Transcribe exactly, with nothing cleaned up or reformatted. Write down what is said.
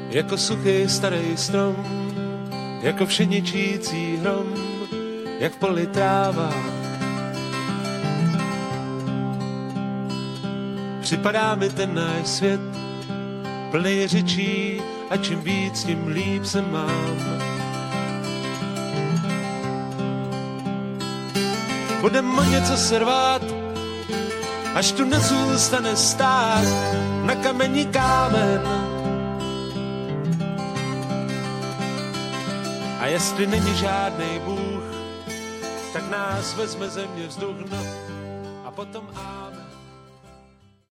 jako suchý starý strom, jako všeničící hrom, jak v poli tráva. Připadá mi ten náš svět, plný řečí a čím víc, tím líp se mám. Budem o něco se rvát, až tu nezůstane stát na kamení kámen. A jestli není žádnej Bůh, tak nás vezme země vzduch, no a potom á.